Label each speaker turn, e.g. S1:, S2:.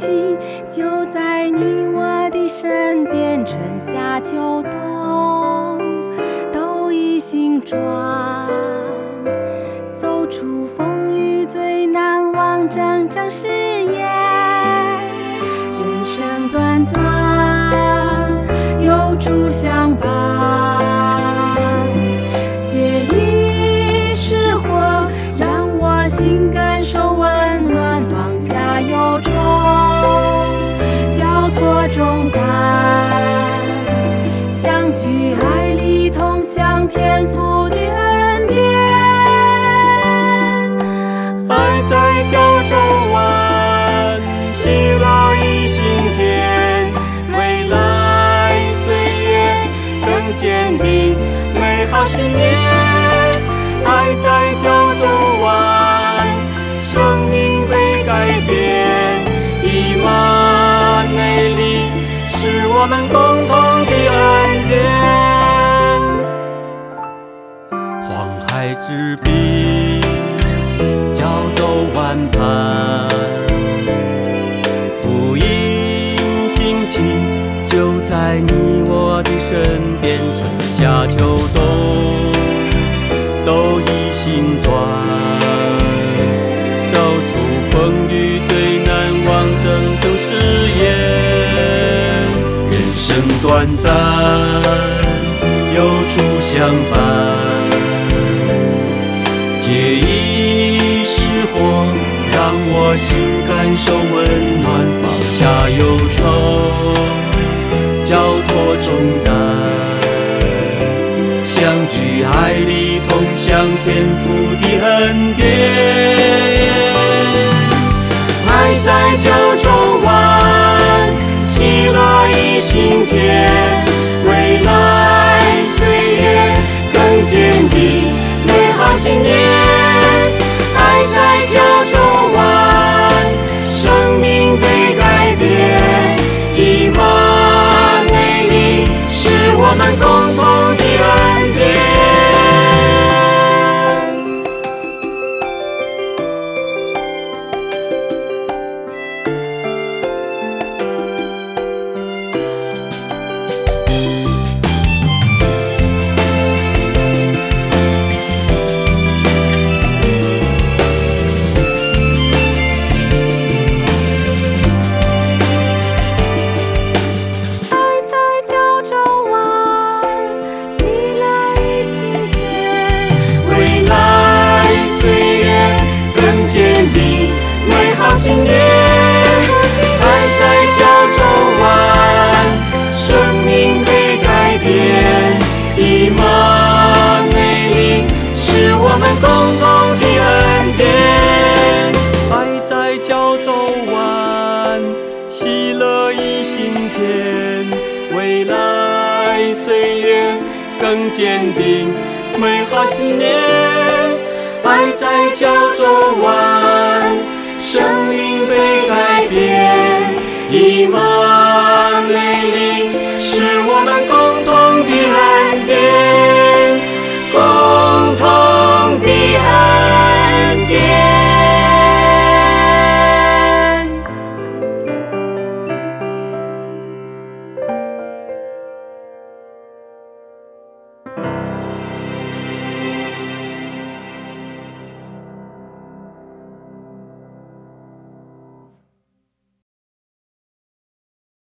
S1: 气，就在你我的身边，春夏秋冬都已行转，走出风雨最难忘整整誓言。人生短暂，有主相伴，借一时火，让我心感受温暖，放下忧愁，交托重担，相聚爱里同享天父的恩典。
S2: 爱在九州湾，喜乐已心田，未来岁月更坚定，美好新年。爱在九州湾，生命被改变，以马内利是我们共同的恩典。黄海之滨，交走湾畔，福音兴起，就在你我的身边，春夏秋冬都已行转，走出风雨最难忘拯救誓言。人生短暂，有主相伴，借一时火，让我心感受温暖，放下忧愁，交托重担，相聚爱里同享天父的恩典。爱在九州湾，喜乐已心田，未来岁月更坚定，美好新年。爱在九州湾，生命被改变，以马内利是我们共同的恩典。新年，爱在九州湾，生命被改变，以马内利是我们共同的恩典。爱在九州湾，喜乐已心田，未来岁月更坚定，美好新年。爱在九州湾，生命被改变，以马